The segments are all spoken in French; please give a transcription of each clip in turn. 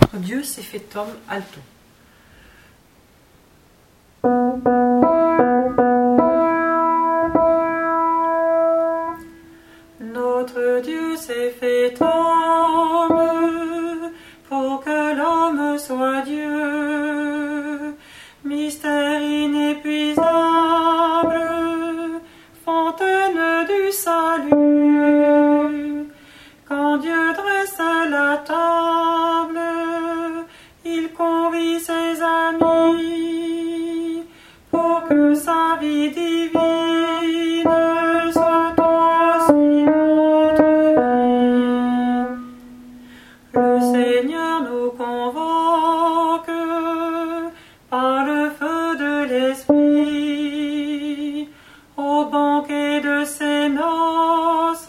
Dieu s'est fait homme, alto. Notre Dieu s'est fait homme pour que l'homme soit Dieu. Mystère inépuisable, fontaine du salut. Quand Dieu dresse la table, il convie ses amis pour que sa vie divine soit aussi notre vie. Le Seigneur nous convoque par le feu de l'Esprit au banquet de ses noces,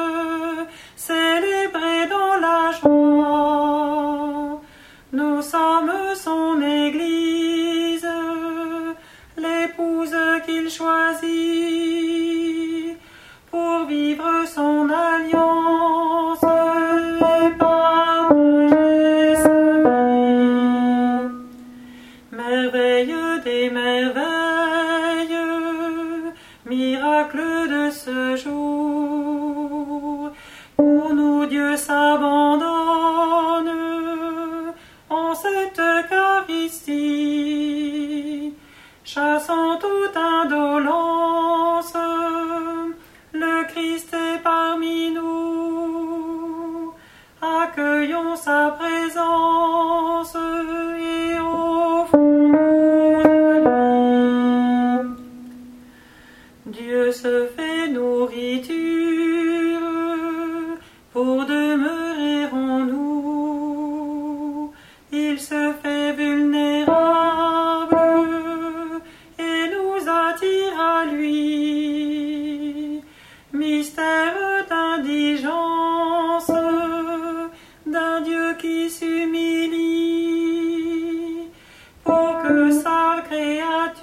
célébrés dans la joie. Nous sommes son Église, l'épouse qu'il choisit pour vivre son alliance et partager sa vie. Merveille des merveilles, miracle de ce jour, pour nous Dieu s'abandonne en cette Eucharistie, chassant toute indolence, le Christ est parmi nous, accueillons sa présence et offrons-nous à lui. Dieu se fait nourriture pour demeurer en nous. Il se fait vulnérable et nous attire à lui. Mystère d'indigence d'un Dieu qui s'humilie pour que sa créature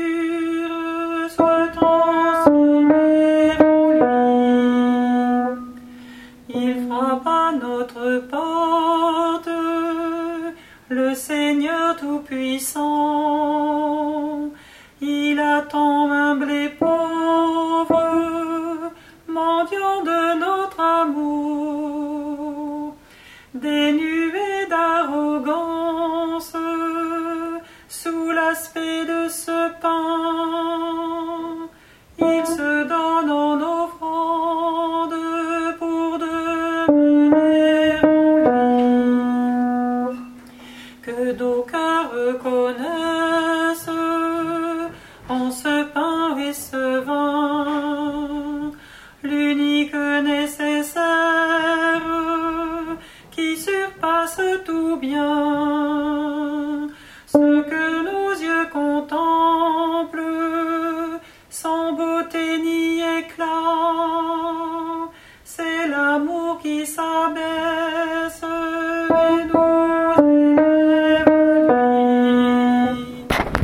soit transformée en lui. Il frappe à notre porte, le Seigneur Tout-Puissant. Il attend humble et pauvre, mendiant de notre amour. Dénué d'arrogance, sous l'aspect de ce pain, il se donne en offrande pour demeurer en lui. Que d'aucuns reconnaissent en ce pain et ce vin l'unique nécessaire qui surpasse tout bien. Ce que nos yeux contemplent sans beauté ni éclat, c'est l'amour qui s'abaisse